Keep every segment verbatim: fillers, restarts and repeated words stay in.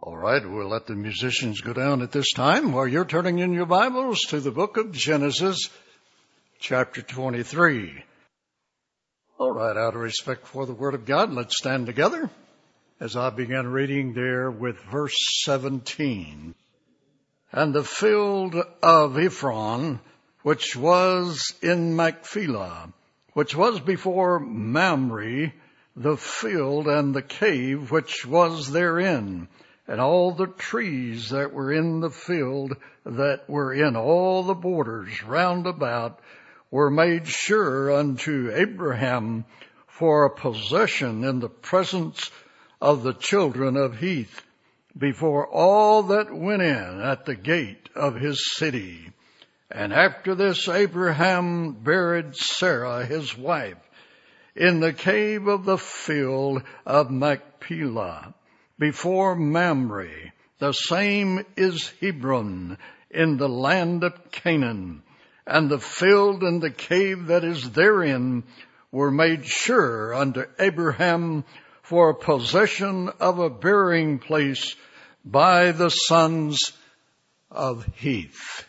All right, we'll let the musicians go down at this time while you're turning in your Bibles to the book of Genesis, chapter twenty-three. All right, out of respect for the Word of God, let's stand together as I begin reading there with verse seventeen. And the field of Ephron, which was in Machpelah, which was before Mamre, the field and the cave which was therein, and all the trees that were in the field that were in all the borders round about were made sure unto Abraham for a possession in the presence of the children of Heth, before all that went in at the gate of his city. And after this Abraham buried Sarah his wife in the cave of the field of Machpelah, before Mamre, the same is Hebron, in the land of Canaan. And the field and the cave that is therein were made sure unto Abraham for a possession of a burying place by the sons of Heth.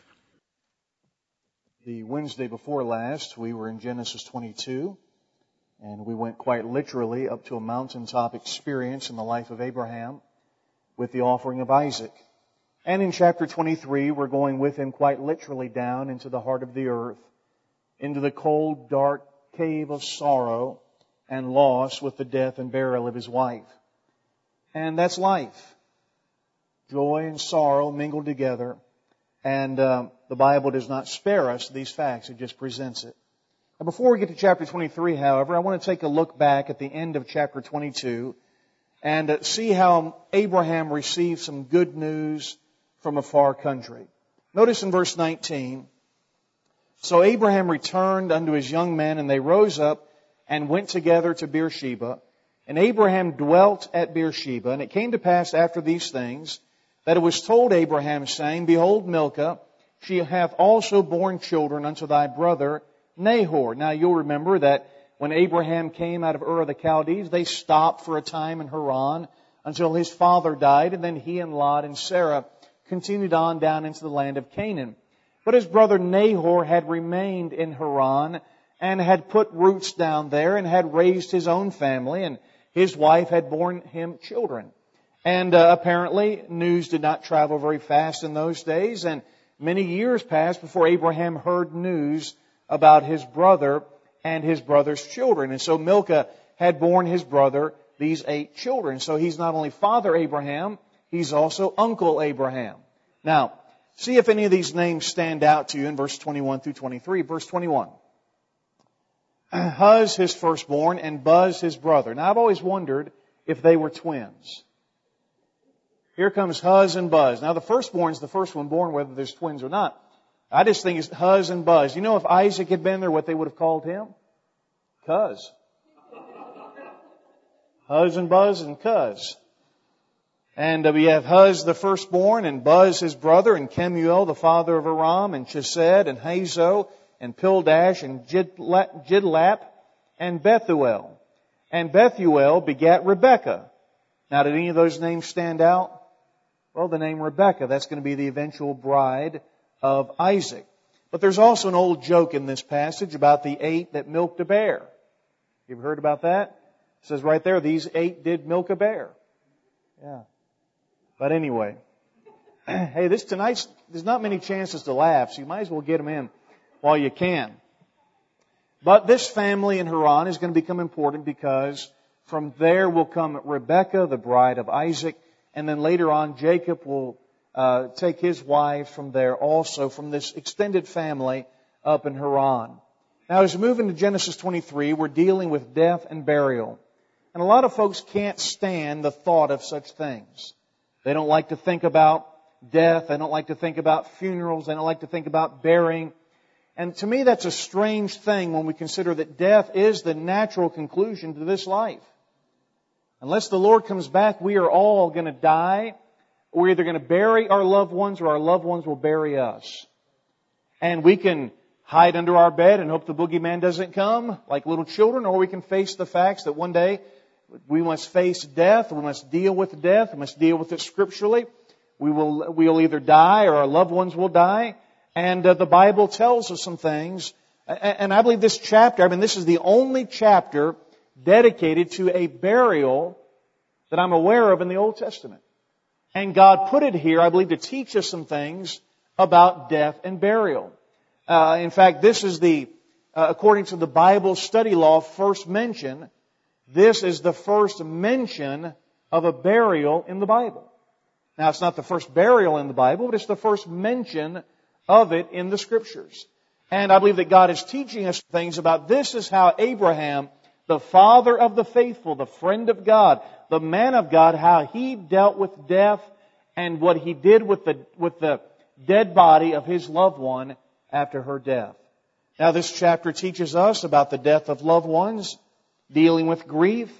The Wednesday before last, we were in Genesis twenty-two. And we went quite literally up to a mountaintop experience in the life of Abraham with the offering of Isaac. And in chapter twenty-three, we're going with him quite literally down into the heart of the earth, into the cold, dark cave of sorrow and loss with the death and burial of his wife. And that's life. Joy and sorrow mingled together. And uh, the Bible does not spare us these facts. It just presents it. Now, before we get to chapter twenty-three, however, I want to take a look back at the end of chapter twenty-two and see how Abraham received some good news from a far country. Notice in verse nineteen, so Abraham returned unto his young men, and they rose up and went together to Beersheba. And Abraham dwelt at Beersheba. And it came to pass after these things that it was told Abraham, saying, Behold, Milcah, she hath also borne children unto thy brother Nahor. Now you'll remember that when Abraham came out of Ur of the Chaldees, they stopped for a time in Haran until his father died, and then he and Lot and Sarah continued on down into the land of Canaan. But his brother Nahor had remained in Haran and had put roots down there and had raised his own family, and his wife had borne him children. And uh, apparently news did not travel very fast in those days, and many years passed before Abraham heard news about his brother and his brother's children. And so Milcah had borne his brother these eight children. So he's not only Father Abraham, he's also Uncle Abraham. Now, see if any of these names stand out to you in verse twenty-one through twenty-three. Verse twenty-one. Huz, his firstborn, and Buz, his brother. Now, I've always wondered if they were twins. Here comes Huz and Buz. Now, the firstborn's the first one born, whether there's twins or not. I just think it's Huz and Buz. You know, if Isaac had been there, what they would have called him? Cuz. Huz and Buz and Cuz. And uh, we have Huz the firstborn, and Buz his brother, and Kemuel the father of Aram, and Chesed, and Hazo, and Pildash, and Jidlap, and Bethuel. And Bethuel begat Rebekah. Now, did any of those names stand out? Well, the name Rebekah, that's going to be the eventual bride of Isaac. But there's also an old joke in this passage about the eight that milked a bear. You ever heard about that? It says right there, these eight did milk a bear. Yeah. But anyway, hey, this tonight's, there's not many chances to laugh, so you might as well get them in while you can. But this family in Haran is going to become important because from there will come Rebekah, the bride of Isaac, and then later on Jacob will Uh, take his wife from there also, from this extended family up in Haran. Now, as we move into Genesis twenty-three, we're dealing with death and burial. And a lot of folks can't stand the thought of such things. They don't like to think about death. They don't like to think about funerals. They don't like to think about burying. And to me, that's a strange thing when we consider that death is the natural conclusion to this life. Unless the Lord comes back, we are all going to die. We're either going to bury our loved ones or our loved ones will bury us. And we can hide under our bed and hope the boogeyman doesn't come like little children, or we can face the facts that one day We must face death. We must deal with death. We must deal with it scripturally. We will, we will either die or our loved ones will die. And uh, the Bible tells us some things. And I believe this chapter, I mean, this is the only chapter dedicated to a burial that I'm aware of in the Old Testament. And God put it here, I believe, to teach us some things about death and burial. Uh, in fact, this is the, uh, according to the Bible study law, first mention. This is the first mention of a burial in the Bible. Now, it's not the first burial in the Bible, but it's the first mention of it in the Scriptures. And I believe that God is teaching us things about this is how Abraham, the father of the faithful, the friend of God, the man of God, how he dealt with death and what he did with the, with the dead body of his loved one after her death. Now, this chapter teaches us about the death of loved ones, dealing with grief,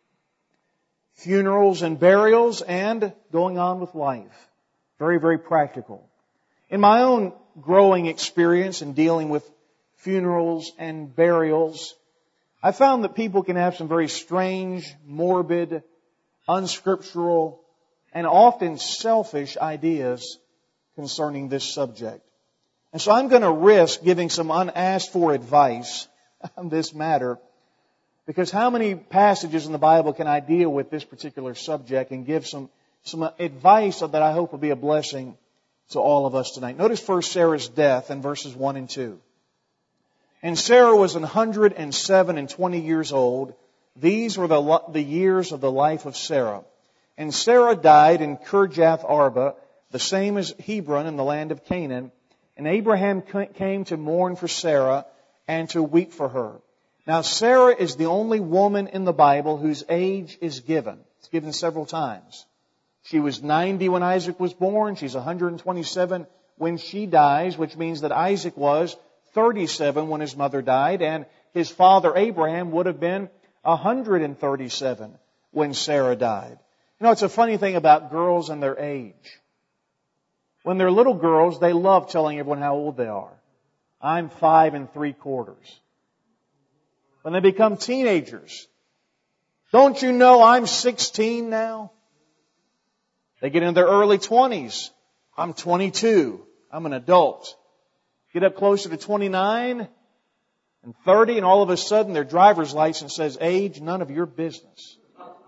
funerals and burials, and going on with life. Very, very practical. In my own growing experience in dealing with funerals and burials, I found that people can have some very strange, morbid, unscriptural, and often selfish ideas concerning this subject. And so I'm going to risk giving some unasked for advice on this matter, because how many passages in the Bible can I deal with this particular subject and give some, some advice that I hope will be a blessing to all of us tonight. Notice first Sarah's death in verses one and two. And Sarah was one hundred seven and twenty years old. These were the, the years of the life of Sarah. And Sarah died in Kirjath Arba, the same as Hebron in the land of Canaan. And Abraham came to mourn for Sarah and to weep for her. Now Sarah is the only woman in the Bible whose age is given. It's given several times. She was ninety when Isaac was born. She's one hundred twenty-seven when she dies, which means that Isaac was thirty-seven when his mother died, and his father Abraham would have been one hundred thirty-seven when Sarah died. You know, it's a funny thing about girls and their age. When they're little girls, they love telling everyone how old they are. I'm five and three quarters. When they become teenagers, don't you know I'm sixteen now? They get into their early twenties. I'm twenty-two. I'm an adult. Get up closer to twenty-nine and thirty, and all of a sudden their driver's license says age, none of your business.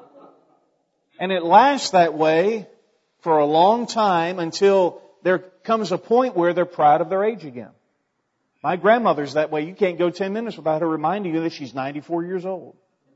And it lasts that way for a long time until there comes a point where they're proud of their age again. My grandmother's that way. You can't go ten minutes without her reminding you that she's ninety-four years old.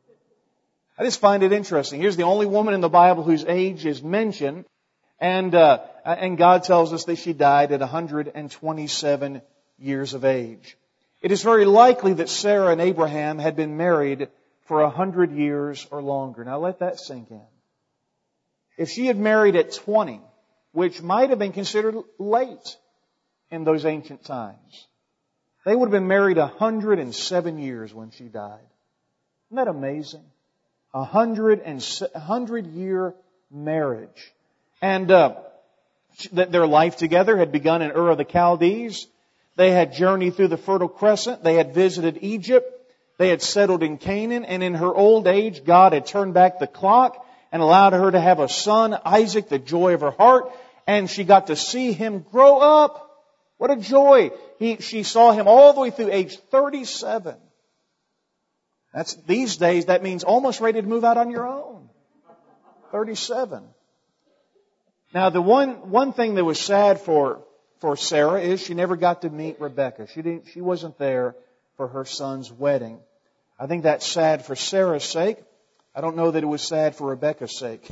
I just find it interesting. Here's the only woman in the Bible whose age is mentioned, and uh, and God tells us that she died at one hundred twenty-seven years of age. It is very likely that Sarah and Abraham had been married for one hundred years or longer. Now let that sink in. If she had married at twenty, which might have been considered late in those ancient times, they would have been married one hundred seven years when she died. Isn't that amazing? A hundred and hundred year marriage. And uh, their life together had begun in Ur of the Chaldees. They had journeyed through the Fertile Crescent. They had visited Egypt. They had settled in Canaan. And in her old age, God had turned back the clock and allowed her to have a son, Isaac, the joy of her heart. And she got to see him grow up. What a joy. He, she saw him all the way through age thirty-seven. That's, these days, that means almost ready to move out on your own. thirty-seven. Now, the one, one thing that was sad for, for Sarah is she never got to meet Rebekah. She didn't, she wasn't there for her son's wedding. I think that's sad for Sarah's sake. I don't know that it was sad for Rebekah's sake.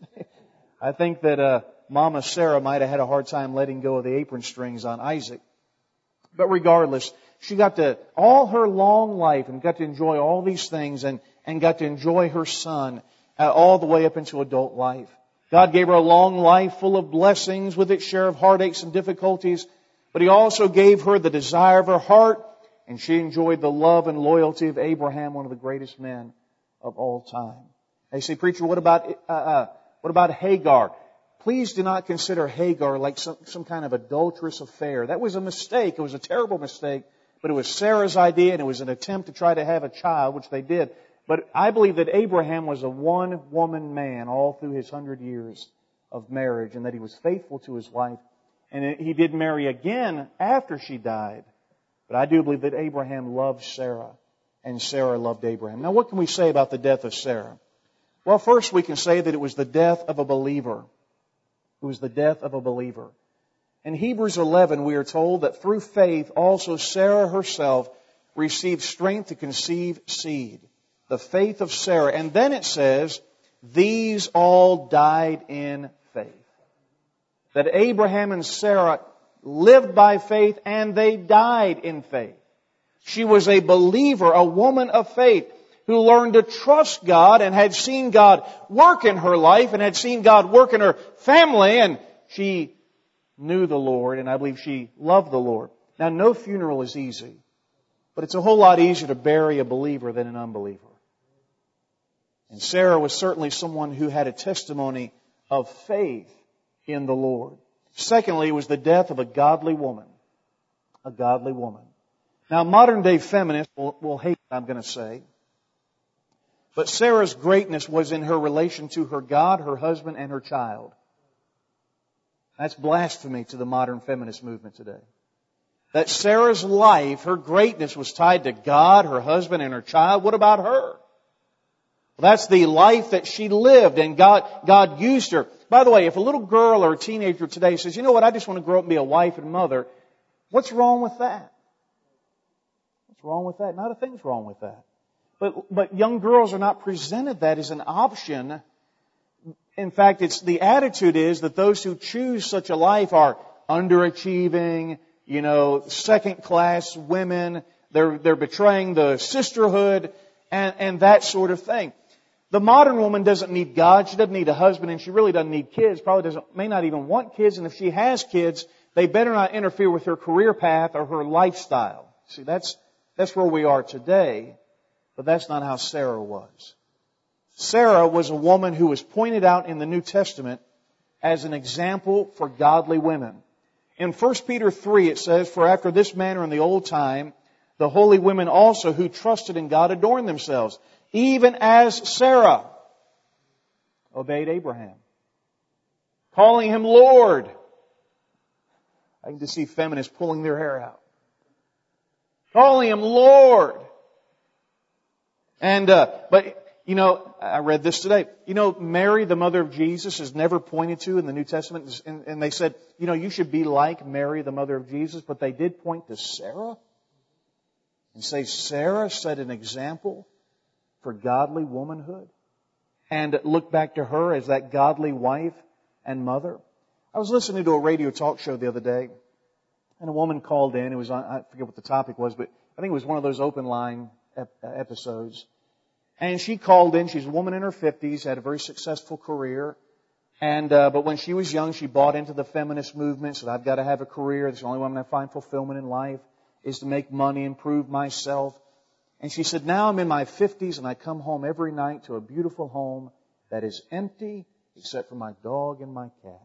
I think that, uh, Mama Sarah might have had a hard time letting go of the apron strings on Isaac. But regardless, she got to, all her long life, and got to enjoy all these things, and, and got to enjoy her son uh, all the way up into adult life. God gave her a long life full of blessings with its share of heartaches and difficulties, but He also gave her the desire of her heart, and she enjoyed the love and loyalty of Abraham, one of the greatest men of all time. They say, preacher, what about, uh, uh, what about Hagar? Please do not consider Hagar like some, some kind of adulterous affair. That was a mistake. It was a terrible mistake. But it was Sarah's idea, and it was an attempt to try to have a child, which they did. But I believe that Abraham was a one-woman man all through his hundred years of marriage, and that he was faithful to his wife. And he did marry again after she died. But I do believe that Abraham loved Sarah, and Sarah loved Abraham. Now, what can we say about the death of Sarah? Well, first we can say that it was the death of a believer. It was the death of a believer. In Hebrews eleven, we are told that through faith also Sarah herself received strength to conceive seed. The faith of Sarah. And then it says, these all died in faith. That Abraham and Sarah lived by faith and they died in faith. She was a believer, a woman of faith, who learned to trust God and had seen God work in her life and had seen God work in her family, and she knew the Lord, and I believe she loved the Lord. Now, no funeral is easy, but it's a whole lot easier to bury a believer than an unbeliever. And Sarah was certainly someone who had a testimony of faith in the Lord. Secondly, it was the death of a godly woman. A godly woman. Now, modern day feminists will, will hate what I'm going to say. But Sarah's greatness was in her relation to her God, her husband, and her child. That's blasphemy to the modern feminist movement today. That Sarah's life, her greatness was tied to God, her husband, and her child. What about her? Well, that's the life that she lived, and God, God used her. By the way, if a little girl or a teenager today says, you know what, I just want to grow up and be a wife and mother, what's wrong with that? What's wrong with that? Not a thing's wrong with that. But, but young girls are not presented that as an option. In fact, it's, the attitude is that those who choose such a life are underachieving, you know, second-class women. They're, they're betraying the sisterhood and, and that sort of thing. The modern woman doesn't need God. She doesn't need a husband, and she really doesn't need kids. Probably doesn't, may not even want kids. And if she has kids, they better not interfere with her career path or her lifestyle. See, that's, that's where we are today. But that's not how Sarah was. Sarah was a woman who was pointed out in the New Testament as an example for godly women. In First Peter three, it says, for after this manner in the old time, the holy women also who trusted in God adorned themselves, even as Sarah obeyed Abraham, calling him Lord. I can just see feminists pulling their hair out. Calling him Lord. And, uh, but, you know, I read this today. You know, Mary, the mother of Jesus, is never pointed to in the New Testament. And, and they said, you know, you should be like Mary, the mother of Jesus. But they did point to Sarah and say Sarah set an example for godly womanhood, and look back to her as that godly wife and mother. I was listening to a radio talk show the other day, and a woman called in. It was on, I forget what the topic was, but I think it was one of those open line ep- episodes. And she called in. She's a woman in her fifties, had a very successful career. And uh, but when she was young, she bought into the feminist movement. Said, "I've got to have a career. It's the only way I'm going to find fulfillment in life is to make money, improve myself." And she said, now I'm in my fifties and I come home every night to a beautiful home that is empty except for my dog and my cat.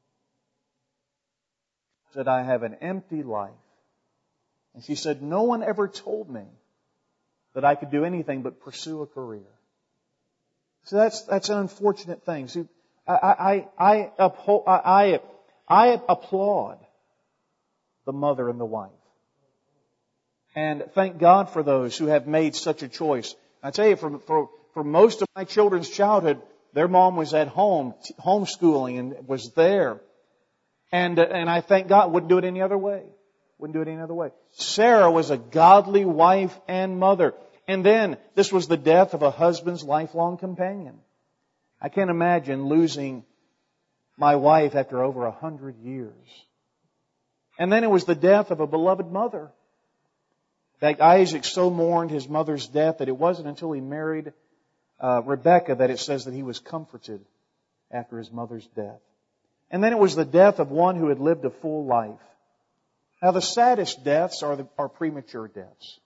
She said, I have an empty life. And she said, no one ever told me that I could do anything but pursue a career. So that's, that's an unfortunate thing. See, I, I, I, uphold, I, I applaud the mother and the wife. And thank God for those who have made such a choice. I tell you, for, for, for most of my children's childhood, their mom was at home, homeschooling, and was there. And, and I thank God, wouldn't do it any other way. Wouldn't do it any other way. Sarah was a godly wife and mother. And then, this was the death of a husband's lifelong companion. I can't imagine losing my wife after over a hundred years. And then it was the death of a beloved mother. In fact, Isaac so mourned his mother's death that it wasn't until he married uh, Rebekah that it says that he was comforted after his mother's death. And then it was the death of one who had lived a full life. Now, the saddest deaths are, the, are premature deaths.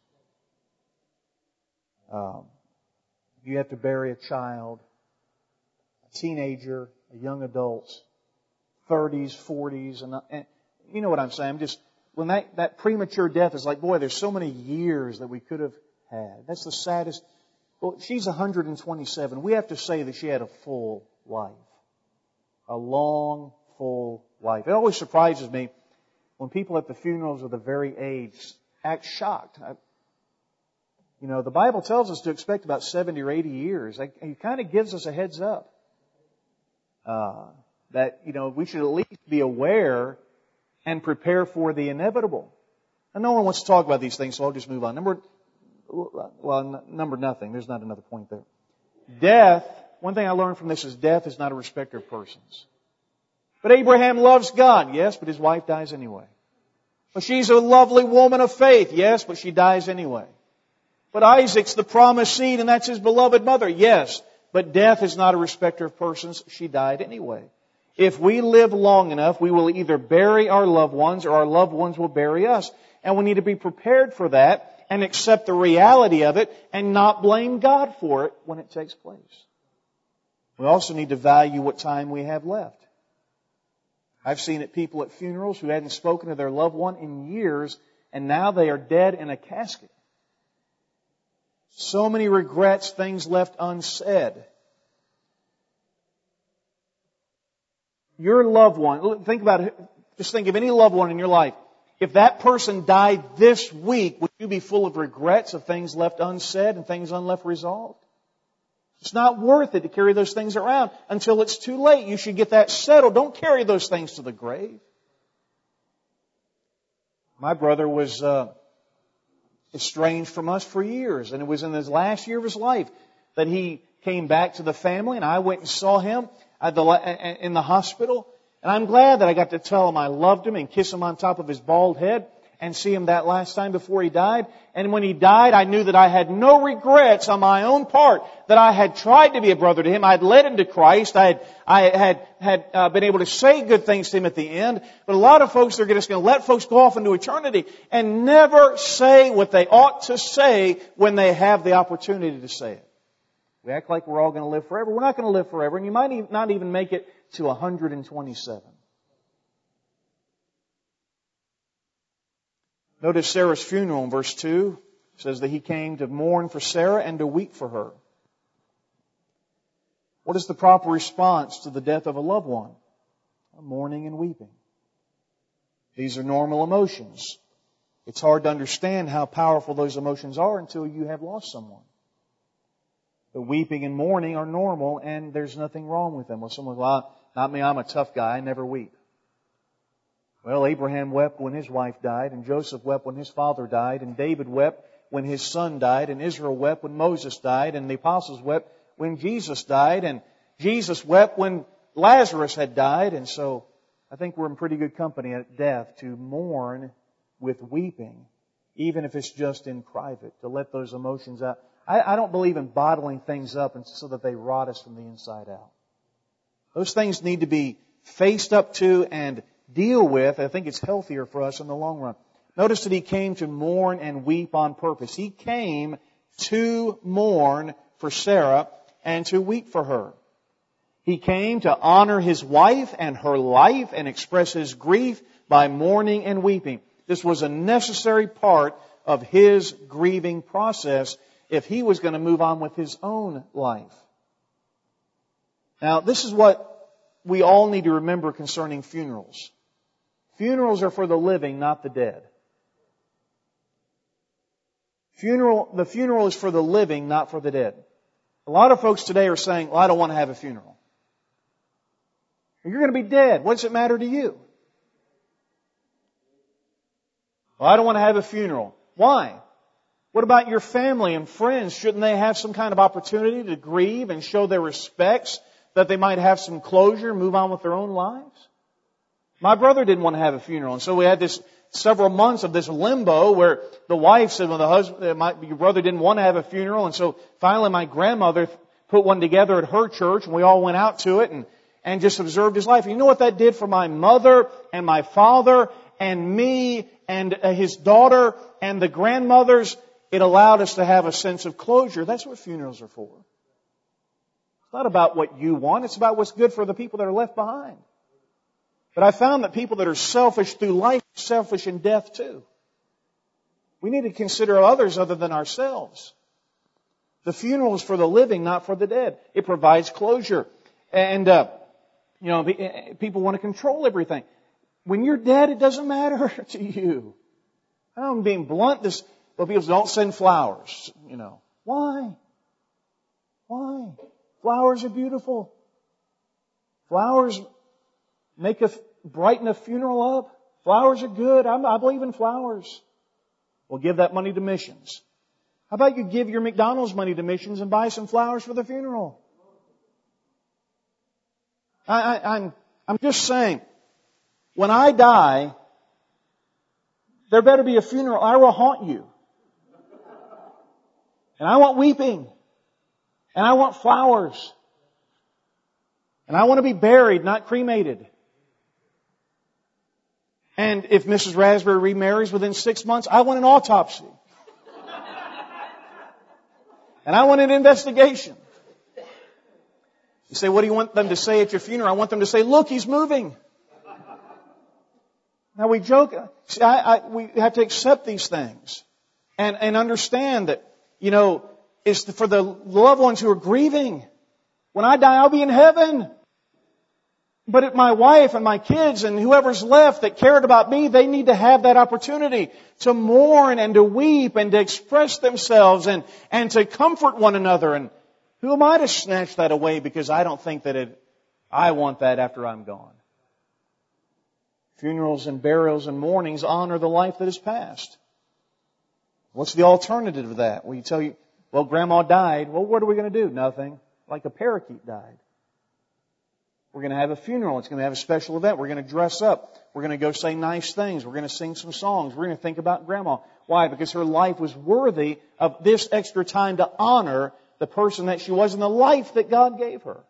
Um, you have to bury a child, a teenager, a young adult, thirties, forties, and, and you know what I'm saying. I'm just when that, that premature death is like, boy, there's so many years that we could have had. That's the saddest. Well, she's one hundred twenty-seven. We have to say that she had a full life. A long, full life. It always surprises me when people at the funerals of the very aged act shocked. I, you know, the Bible tells us to expect about seventy or eighty years. It kind of gives us a heads up. Uh, that, you know, we should at least be aware and prepare for the inevitable. And no one wants to talk about these things, so I'll just move on. Number, well, number nothing. There's not another point there. Death, one thing I learned from this is death is not a respecter of persons. But Abraham loves God, yes, but his wife dies anyway. Well, she's a lovely woman of faith, yes, but she dies anyway. But Isaac's the promised seed, and that's his beloved mother, yes, but death is not a respecter of persons. She died anyway. If we live long enough, we will either bury our loved ones or our loved ones will bury us. And we need to be prepared for that and accept the reality of it and not blame God for it when it takes place. We also need to value what time we have left. I've seen it people at funerals who hadn't spoken to their loved one in years, and now they are dead in a casket. So many regrets, things left unsaid. Your loved one, think about it, just think of any loved one in your life. If that person died this week, would you be full of regrets of things left unsaid and things unleft resolved? It's not worth it to carry those things around until it's too late. You should get that settled. Don't carry those things to the grave. My brother was uh, estranged from us for years, and it was in his last year of his life that he came back to the family, and I went and saw him at the, in the hospital. And I'm glad that I got to tell him I loved him and kiss him on top of his bald head and see him that last time before he died. And when he died, I knew that I had no regrets on my own part, that I had tried to be a brother to him. I had led him to Christ. I had, I had, had uh, been able to say good things to him at the end. But a lot of folks are just going to let folks go off into eternity and never say what they ought to say when they have the opportunity to say it. We act like we're all going to live forever. We're not going to live forever, and you might not even make it to one hundred twenty-seven. Notice Sarah's funeral in verse two. It says that he came to mourn for Sarah and to weep for her. What is the proper response to the death of a loved one? Mourning and weeping. These are normal emotions. It's hard to understand how powerful those emotions are until you have lost someone. The weeping and mourning are normal, and there's nothing wrong with them. Well, someone goes, well, not me, I'm a tough guy, I never weep. Well, Abraham wept when his wife died, and Joseph wept when his father died, and David wept when his son died, and Israel wept when Moses died, and the apostles wept when Jesus died, and Jesus wept when Lazarus had died. And so I think we're in pretty good company at death to mourn with weeping, even if it's just in private, to let those emotions out. I, I don't believe in bottling things up so that they rot us from the inside out. Those things need to be faced up to and deal with. I think it's healthier for us in the long run. Notice that he came to mourn and weep on purpose. He came to mourn for Sarah and to weep for her. He came to honor his wife and her life and express his grief by mourning and weeping. This was a necessary part of his grieving process if he was going to move on with his own life. Now, this is what we all need to remember concerning funerals. Funerals are for the living, not the dead. Funeral, the funeral is for the living, not for the dead. A lot of folks today are saying, well, I don't want to have a funeral. You're going to be dead. What does it matter to you? Well, I don't want to have a funeral. Why? What about your family and friends? Shouldn't they have some kind of opportunity to grieve and show their respects, that they might have some closure and move on with their own lives? My brother didn't want to have a funeral, and so we had this several months of this limbo where the wife said, well, the husband, my, your brother didn't want to have a funeral, and so finally my grandmother put one together at her church, and we all went out to it and, and just observed his life. And you know what that did for my mother and my father and me and his daughter and the grandmothers? It allowed us to have a sense of closure. That's what funerals are for. It's not about what you want. It's about what's good for the people that are left behind. But I found that people that are selfish through life are selfish in death too. We need to consider others other than ourselves. The funeral is for the living, not for the dead. It provides closure. And, uh, you know, people want to control everything. When you're dead, it doesn't matter to you. I'm being blunt. This, well, people say, don't send flowers. You know, why? Why? Flowers are beautiful. Flowers make a brighten a funeral up. Flowers are good. I'm, I believe in flowers. Well, give that money to missions. How about you give your McDonald's money to missions and buy some flowers for the funeral? I, I, I'm, I'm just saying, when I die, there better be a funeral. I will haunt you. And I want weeping. And I want flowers. And I want to be buried, not cremated. And if Missus Raspberry remarries within six months, I want an autopsy. And I want an investigation. You say, what do you want them to say at your funeral? I want them to say, look, he's moving. Now we joke. See, I, I, we have to accept these things. And, and understand that, you know, it's for the loved ones who are grieving. When I die, I'll be in heaven. But if my wife and my kids and whoever's left that cared about me, they need to have that opportunity to mourn and to weep and to express themselves and, and to comfort one another. And who am I to snatch that away because I don't think that it, I want that after I'm gone? Funerals and burials and mournings honor the life that is past. What's the alternative to that? Well, you tell you, well, Grandma died. Well, what are we going to do? Nothing. Like a parakeet died. We're going to have a funeral. It's going to have a special event. We're going to dress up. We're going to go say nice things. We're going to sing some songs. We're going to think about Grandma. Why? Because her life was worthy of this extra time to honor the person that she was and the life that God gave her.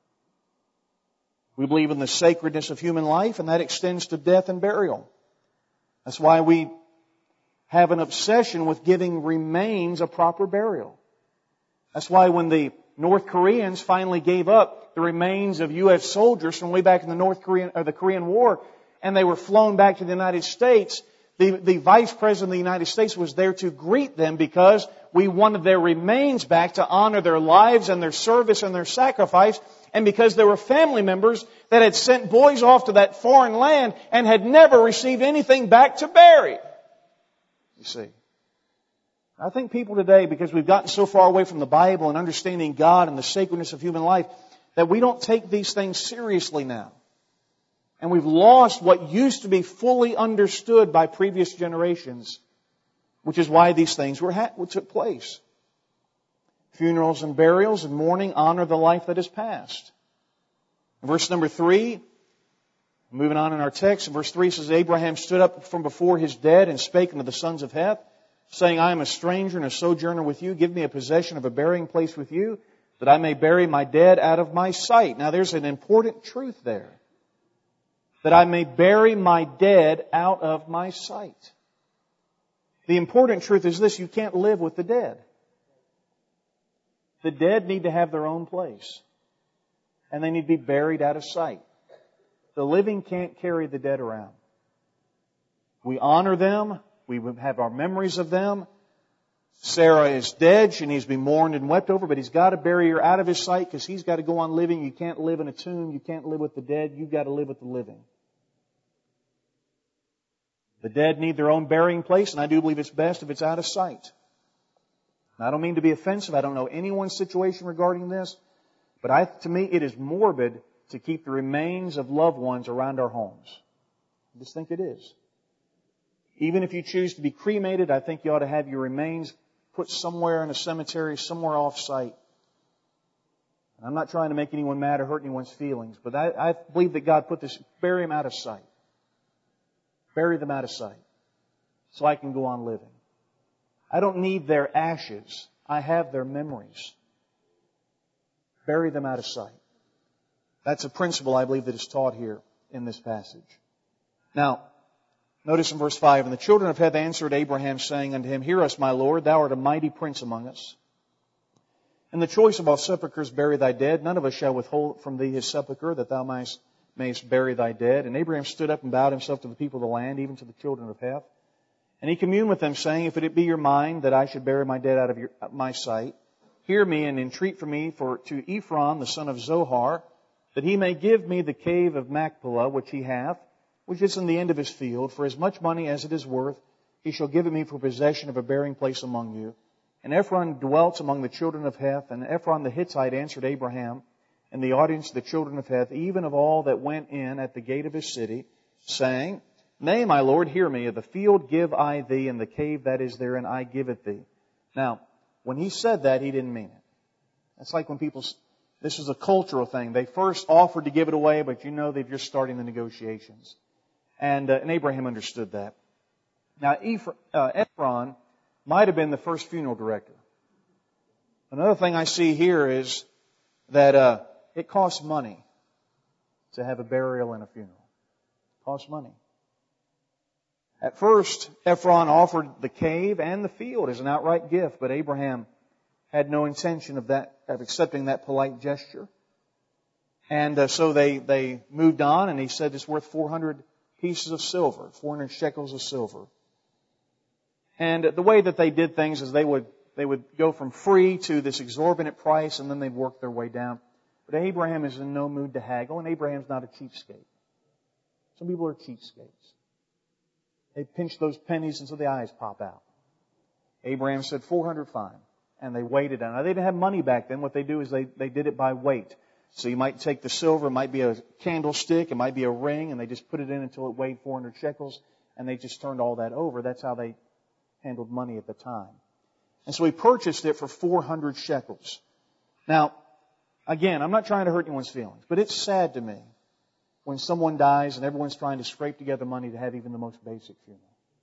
We believe in the sacredness of human life, and that extends to death and burial. That's why we have an obsession with giving remains a proper burial. That's why when the North Koreans finally gave up the remains of U S soldiers from way back in the North Korean or the Korean War, and they were flown back to the United States, the, the Vice President of the United States was there to greet them because we wanted their remains back to honor their lives and their service and their sacrifice, and because there were family members that had sent boys off to that foreign land and had never received anything back to bury. You see. I think people today, because we've gotten so far away from the Bible and understanding God and the sacredness of human life, that we don't take these things seriously now. And we've lost what used to be fully understood by previous generations, which is why these things were ha- took place. Funerals and burials and mourning honor the life that is past. In verse number three, moving on in our text, in verse three says, Abraham stood up from before his dead and spake unto the sons of Heth, saying, I am a stranger and a sojourner with you. Give me a possession of a burying place with you, that I may bury my dead out of my sight. Now there's an important truth there. That I may bury my dead out of my sight. The important truth is this: you can't live with the dead. The dead need to have their own place. And they need to be buried out of sight. The living can't carry the dead around. We honor them. We have our memories of them. Sarah is dead. She needs to be mourned and wept over, but He's got to bury her out of His sight because He's got to go on living. You can't live in a tomb. You can't live with the dead. You've got to live with the living. The dead need their own burying place, and I do believe it's best if it's out of sight. Now, I don't mean to be offensive. I don't know anyone's situation regarding this, but I, to me, it is morbid to keep the remains of loved ones around our homes. I just think it is. Even if you choose to be cremated, I think you ought to have your remains put somewhere in a cemetery, somewhere off-site. I'm not trying to make anyone mad or hurt anyone's feelings, but I, I believe that God put this, bury them out of sight. Bury them out of sight so I can go on living. I don't need their ashes. I have their memories. Bury them out of sight. That's a principle I believe that is taught here in this passage. Now, notice in verse five, And the children of Heth answered Abraham, saying unto him, Hear us, my Lord, thou art a mighty prince among us. In the choice of all sepulchres bury thy dead. None of us shall withhold from thee his sepulchre, that thou mayest, mayest bury thy dead. And Abraham stood up and bowed himself to the people of the land, even to the children of Heth. And he communed with them, saying, If it be your mind that I should bury my dead out of your, my sight, hear me and entreat for me for to Ephron, the son of Zohar, that he may give me the cave of Machpelah, which he hath, which is in the end of his field, for as much money as it is worth, he shall give it me for possession of a bearing place among you. And Ephron dwelt among the children of Heth, and Ephron the Hittite answered Abraham, and the audience of the children of Heth, even of all that went in at the gate of his city, saying, Nay, my Lord, hear me, of the field give I thee, and the cave that is therein I give it thee. Now, when he said that, he didn't mean it. That's like when people, this is a cultural thing. They first offered to give it away, but you know they're just starting the negotiations. And, uh, and Abraham understood that. Now, Ephron might have been the first funeral director. Another thing I see here is that uh, it costs money to have a burial and a funeral. It costs money. At first, Ephron offered the cave and the field as an outright gift, but Abraham had no intention of that, of accepting that polite gesture. And uh, so they, they moved on, and he said it's worth four hundred pieces of silver, four hundred shekels of silver. And the way that they did things is they would they would go from free to this exorbitant price, and then they'd work their way down. But Abraham is in no mood to haggle, and Abraham's not a cheapskate. Some people are cheapskates. They pinch those pennies until the eyes pop out. Abraham said, four hundred fine. And they weighed it out. Now, they didn't have money back then. What they do is they, they did it by weight. So you might take the silver, it might be a candlestick, it might be a ring, and they just put it in until it weighed four hundred shekels, and they just turned all that over. That's how they handled money at the time. And so he purchased it for four hundred shekels. Now, again, I'm not trying to hurt anyone's feelings, but it's sad to me when someone dies and everyone's trying to scrape together money to have even the most basic funeral.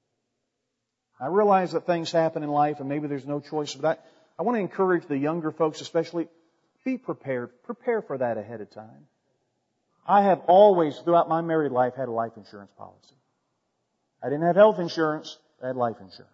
I realize that things happen in life and maybe there's no choice, but I, I want to encourage the younger folks especially, be prepared. Prepare for that ahead of time. I have always, throughout my married life, had a life insurance policy. I didn't have health insurance, I had life insurance.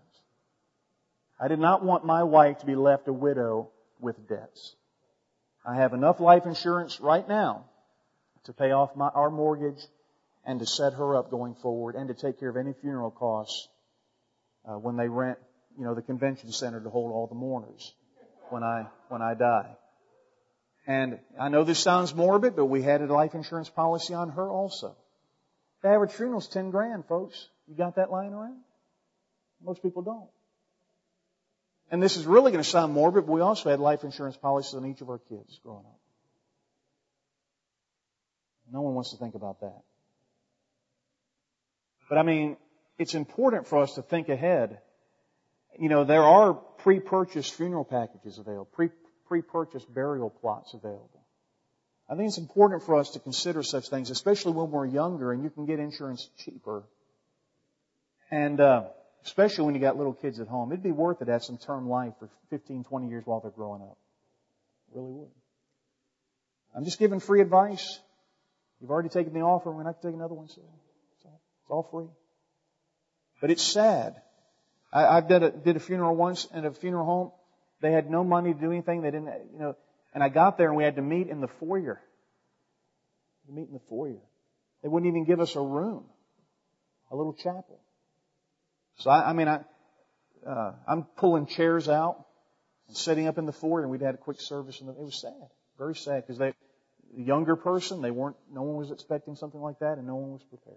I did not want my wife to be left a widow with debts. I have enough life insurance right now to pay off my, our mortgage and to set her up going forward and to take care of any funeral costs uh, when they rent, you know, the convention center to hold all the mourners when I when I die. And I know this sounds morbid, but we had a life insurance policy on her also. The average funeral's ten grand, folks. You got that lying around? Most people don't. And this is really going to sound morbid, but we also had life insurance policies on each of our kids growing up. No one wants to think about that. But I mean, it's important for us to think ahead. You know, there are pre-purchased funeral packages available, pre, pre-purchased burial plots available. I think it's important for us to consider such things, especially when we're younger and you can get insurance cheaper. And, uh, especially when you got little kids at home. It'd be worth it to have some term life for fifteen, twenty years while they're growing up. It really would. I'm just giving free advice. You've already taken the offer. We're not going to take another one. So it's all free. But it's sad. I, I did a, did a funeral once in a funeral home. They had no money to do anything. They didn't, you know, and I got there and we had to meet in the foyer. We meet in the foyer. They wouldn't even give us a room. A little chapel. So I, I mean, I, uh, I'm pulling chairs out and setting up in the foyer, and we'd had a quick service, and it was sad, very sad, because they, the younger person, they weren't, no one was expecting something like that, and no one was prepared.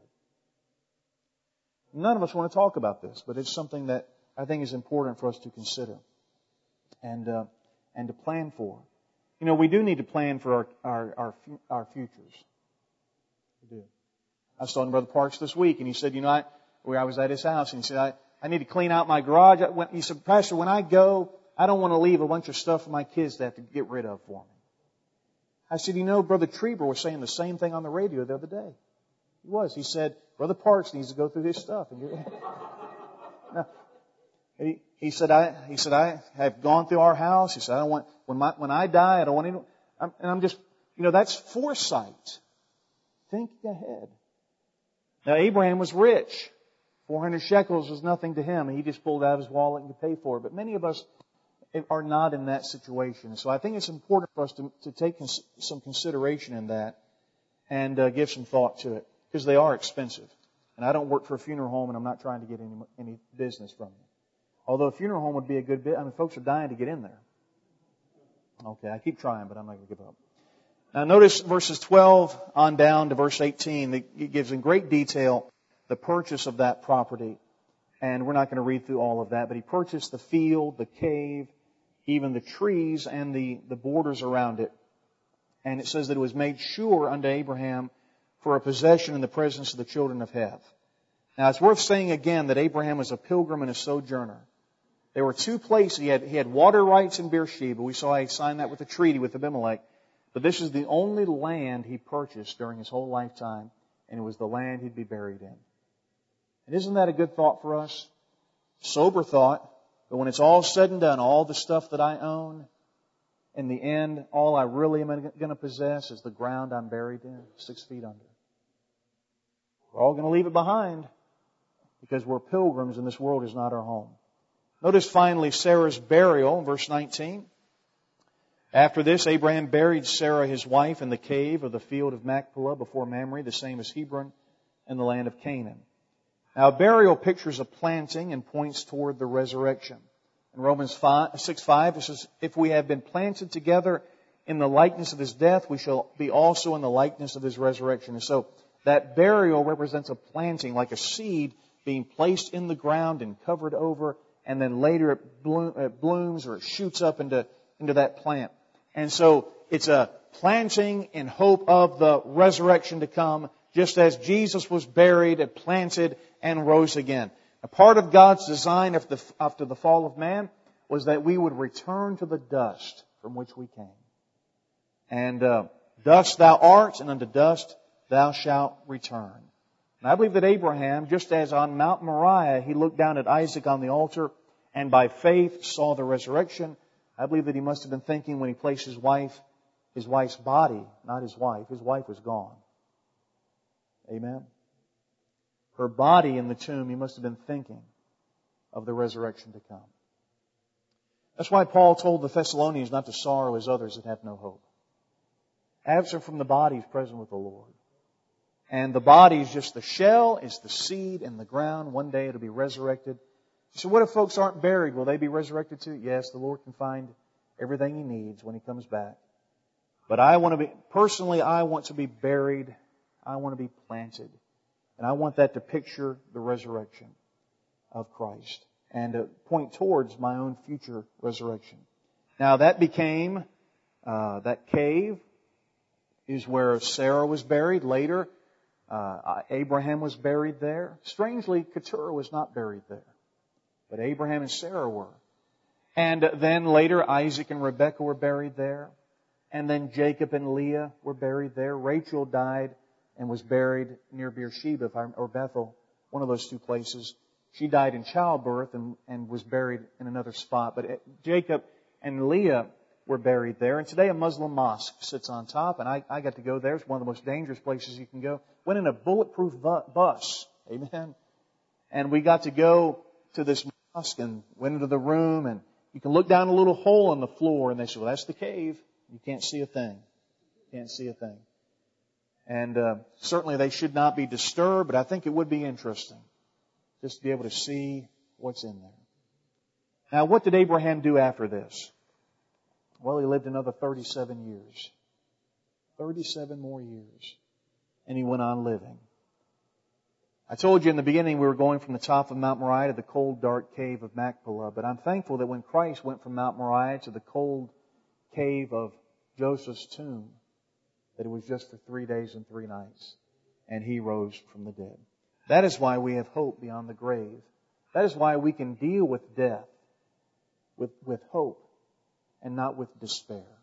None of us want to talk about this, but it's something that I think is important for us to consider and uh, and to plan for. You know, we do need to plan for our our our, our futures. We do. I was talking to Brother Parks this week, and he said, you know, I. where I was at his house, and he said, I, I need to clean out my garage. He said, Pastor, when I go, I don't want to leave a bunch of stuff for my kids to have to get rid of for me. I said, you know, Brother Trieber was saying the same thing on the radio the other day. He was. He said, Brother Parks needs to go through his stuff. And now, he, he said, I, he said, I have gone through our house. He said, I don't want, when my, when I die, I don't want anyone, I'm, and I'm just, you know, that's foresight. Think ahead. Now, Abraham was rich. four hundred shekels was nothing to him. He just pulled out of his wallet and could pay for it. But many of us are not in that situation. So I think it's important for us to, to take cons- some consideration in that and uh, give some thought to it. Because they are expensive. And I don't work for a funeral home, and I'm not trying to get any any business from them. Although a funeral home would be a good bit. I mean, folks are dying to get in there. Okay, I keep trying, but I'm not going to give up. Now notice verses twelve on down to verse eighteen. It gives in great detail the purchase of that property. And we're not going to read through all of that, but he purchased the field, the cave, even the trees and the, the borders around it. And it says that it was made sure unto Abraham for a possession in the presence of the children of Heth. Now it's worth saying again that Abraham was a pilgrim and a sojourner. There were two places. He had, he had water rights in Beersheba. We saw he signed that with a treaty with Abimelech. But this is the only land he purchased during his whole lifetime, and it was the land he'd be buried in. And isn't that a good thought for us? Sober thought. But when it's all said and done, all the stuff that I own, in the end, all I really am going to possess is the ground I'm buried in, six feet under. We're all going to leave it behind because we're pilgrims and this world is not our home. Notice finally Sarah's burial in verse nineteen. After this, Abraham buried Sarah his wife in the cave of the field of Machpelah before Mamre, the same as Hebron, in the land of Canaan. Now, a burial pictures a planting and points toward the resurrection. In Romans six five, it says, if we have been planted together in the likeness of His death, we shall be also in the likeness of His resurrection. And so that burial represents a planting, like a seed being placed in the ground and covered over, and then later it, bloom, it blooms or it shoots up into, into that plant. And so it's a planting in hope of the resurrection to come, just as Jesus was buried and planted and rose again. A part of God's design after the, after the fall of man was that we would return to the dust from which we came. And uh, dust thou art, and unto dust thou shalt return. And I believe that Abraham, just as on Mount Moriah, he looked down at Isaac on the altar and by faith saw the resurrection, I believe that he must have been thinking when he placed his wife, his wife's body, not his wife. His wife was gone. Amen. Her body in the tomb, he must have been thinking of the resurrection to come. That's why Paul told the Thessalonians not to sorrow as others that have no hope. Absent from the body is present with the Lord. And the body is just the shell, it's the seed in the ground. One day it'll be resurrected. So what if folks aren't buried? Will they be resurrected too? Yes, the Lord can find everything He needs when He comes back. But I want to be, personally, I want to be buried. I want to be planted. And I want that to picture the resurrection of Christ and to point towards my own future resurrection. Now that became, uh, that cave is where Sarah was buried. Later, uh, Abraham was buried there. Strangely, Keturah was not buried there. But Abraham and Sarah were. And then later, Isaac and Rebekah were buried there. And then Jacob and Leah were buried there. Rachel died and was buried near Beersheba, if I, or Bethel, one of those two places. She died in childbirth and, and was buried in another spot. But Jacob and Leah were buried there. And today a Muslim mosque sits on top. And I, I got to go there. It's one of the most dangerous places you can go. Went in a bulletproof bu- bus. Amen. And we got to go to this mosque and went into the room. And you can look down a little hole in the floor. And they said, well, that's the cave. You can't see a thing. Can't see a thing. And uh, certainly they should not be disturbed, but I think it would be interesting just to be able to see what's in there. Now, what did Abraham do after this? Well, he lived another thirty-seven years. thirty-seven more years. And he went on living. I told you in the beginning we were going from the top of Mount Moriah to the cold, dark cave of Machpelah, but I'm thankful that when Christ went from Mount Moriah to the cold cave of Joseph's tomb, that it was just for three days and three nights, and He rose from the dead. That is why we have hope beyond the grave. That is why we can deal with death with, with hope and not with despair.